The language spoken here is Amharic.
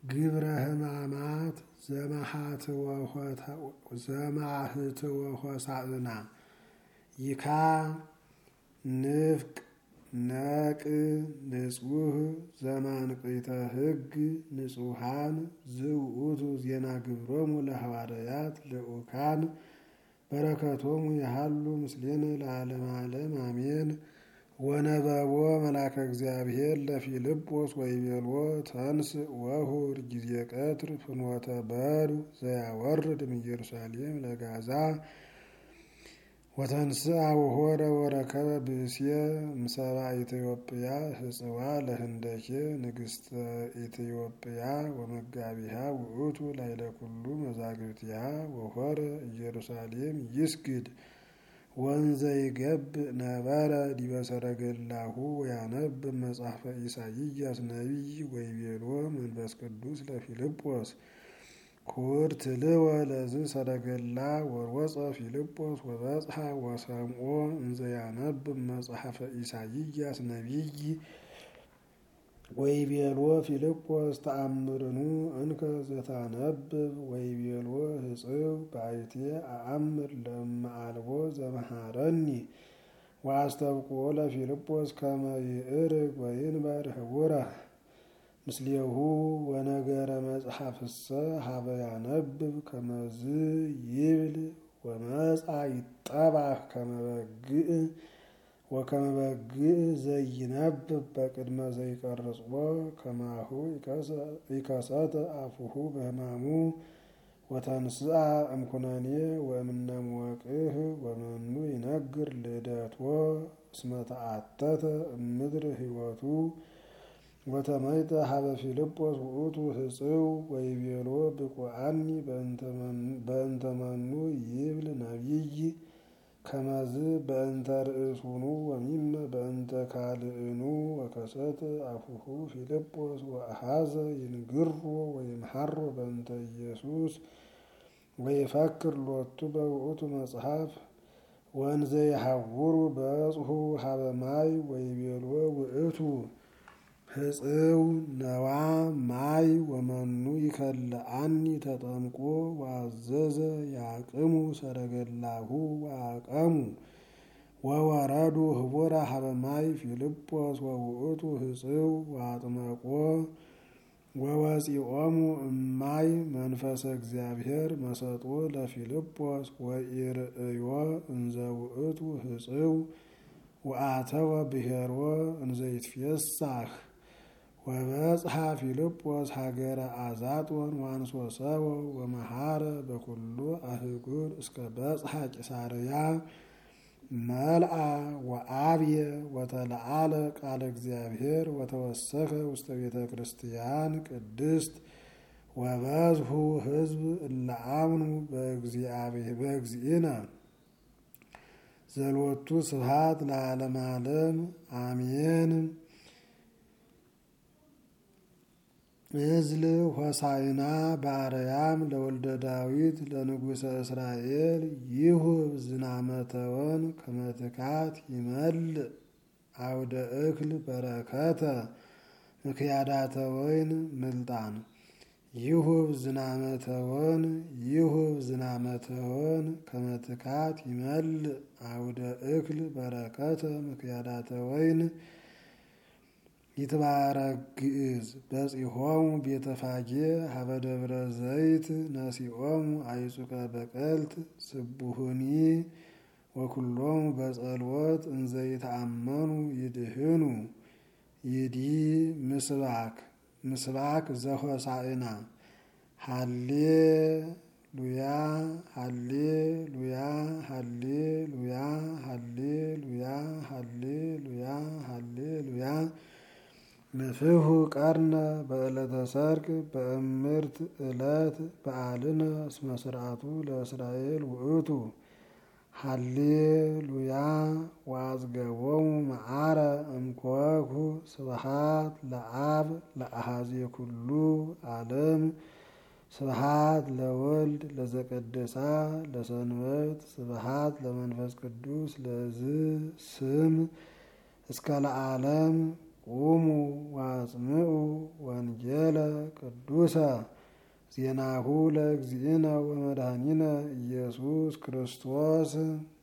ግብረ ሕማማት ዘማህትወ ሆሳዕና ይካ ንፍቅ ነቅ ንጹህ ዘማንቅተ ሕግ ንጹሃን ዝውእቱ ዜና ግብሮሙ ለሐዋርያት ልኡካን በረከቶሙ ያሃሉ ምስሌነ ለዓለመ ዓለም አሜን። ወነበቦ መልአከ እግዚአብሔር ለፊልጶስ ወይቤልዎ ተንስ ወሁር ጊዜ ቀትር ፍኖተ በዱ ዘያወርድ እምኢየሩሳሌም ለጋዛ ወተንስአ ወሖረ ወረከበ ብእስየ እምሰብአ ኢትዮጵያ ህጽዋ ለህንደኬ ንግሥተ ኢትዮጵያ ወመጋቢሃ ውእቱ ላዕለ ኩሉ መዛግብቲሃ ወሖረ ኢየሩሳሌም ይስግድ ወንዘ ይገብእ ነበረ ዲበ ሰረገላሁ ወያነብብ መጽሐፈ ኢሳይያስ ነቢይ ወይቤልዎ መንፈስ ቅዱስ ለፊልጶስ ኩር ትልወ ለዝ ሰረገላ ወሮጸ ፊልጶስ ወበጽሐ ወሰምዖ እንዘ ያነብብ መጽሐፈ ኢሳይያስ ነቢይ ወይቤልዎ ፊልጶስ ተአምርኑ እንከ ዘታነብብ ወይቤልዎ ህጽው ባይቴ አአምር ለመአልቦ ዘመሃረኒ ወአስተብቅዖ ለፊልጶስ ከመ ይዕርግ ወይንበር ህቡረ ምስሌሁ ወነገረ መጽሐፍሰ ሀበ ያነብብ ከመዝ ይብል ወመጻ ይጠባህ ከመበግእ ወከመ በግእ ዘይነብብ በቅድመ ዘይቀርጽዎ ከማሁ ይከሰተ አፉሁ በሕማሙ ወተንስአ እምኩነኔ ወእምነ ሞቅህ ወመኑ ይነግር ልደትዎ እስመ ተአተተ እምድር ህይወቱ ወተመይጠ ሀበ ፊልጶስ ውእቱ ህጽው ወይቤልዎ ብቁዓኒ በእንተ መኑ ይብል ነቢይ ከመዝ በእንተ ርእሱኑ ወሚመ በእንተ ካልእኑ ወከሰተ አፉሁ ፊልጶስ ወአሐዘ ይንግሮ ወይምሐሮ በእንተ ኢየሱስ ወይፈክር ሎቱ በውእቱ መጽሐፍ ወንዘ ይሐውሩ በጽሑ ሀበ ማይ ወይቤልዎ ውእቱ ህጽው ነዋ ማይ ወመኑ ይከልአኒ ተጠምቆ ወአዘዘ ያቅሙ ሰረገላሁ ወአቀሙ ወወረዱ ህቡረ ሀበ ማይ ፊልጶስ ወውእቱ ህጽው ወአጥመቆ ወወፂኦሙ እማይ መንፈሰ እግዚአብሔር መሰጦ ለፊልጶስ ወኢርእዮ እንዘ ውእቱ ህጽው ወአተወ ብሔርዎ እንዘ ይትፌሳህ ወበጽሐ ፊልጶስ ሀገረ አዛጦን ወአንሶሰወ ወመሃረ በኩሉ አህጉር እስከ በጽሐ ቂሳርያ መልአ ወአብየ ወተለአለ ቃለ እግዚአብሔር ወተወሰከ ውስተ ቤተ ክርስቲያን ቅድስት ወበዝሁ ህዝብ እለ አምኑ በእግዚእነ ዘሎቱ ስብሐት ለዓለመ ዓለም አሜን። እዝል ሆሳዕና በአርያም ለወልደ ዳዊት ለንጉሠ እስራኤል ይሁብ ዝናመተወን ከመትካት ይመልእ አውደ እክል በረከተ ምክያዳተ ወይን ምልጣን ይሁብ ዝናመተወን ከመትካት ይመልእ አውደ እክል በረከተ ምክያዳተ ወይን ይትባረክ ግዕዝ በጺሖሙ ቤተፋጌ ሀበ ደብረ ዘይት ነሲኦሙ አይጹቀ በቀልት ስቡህኒ ወኩሎሙ በጸልወት እንዘ ይተአመኑ ይድህኑ ይዲ ምስባክ ዘሆሳዕና ሃሌሉያ ሃሌሉያ ሃሌሉያ ሃሌሉያ ሃሌሉያ ሃሌሉያ ንፍሑ ቀርነ በዕለተ ሰርክ በእምርት ዕለት በዓልነ እስመ ስርዓቱ ለእስራኤል ውእቱ ሃሌሉያ ወአጽገቦሙ መዓረ እምኮኩ ስብሐት ለአብ ለአሐዜ ኩሉ ዓለም ስብሐት ለወልድ ለዘቀደሳ ለሰንበት ስብሐት ለመንፈስ ቅዱስ ለዝ ስም እስከ ለዓለም ቁሙ ወአጽምዑ ወንጌለ ቅዱሰ ዜናሁ ለእግዚእነ ወመድኃኒነ ኢየሱስ ክርስቶስ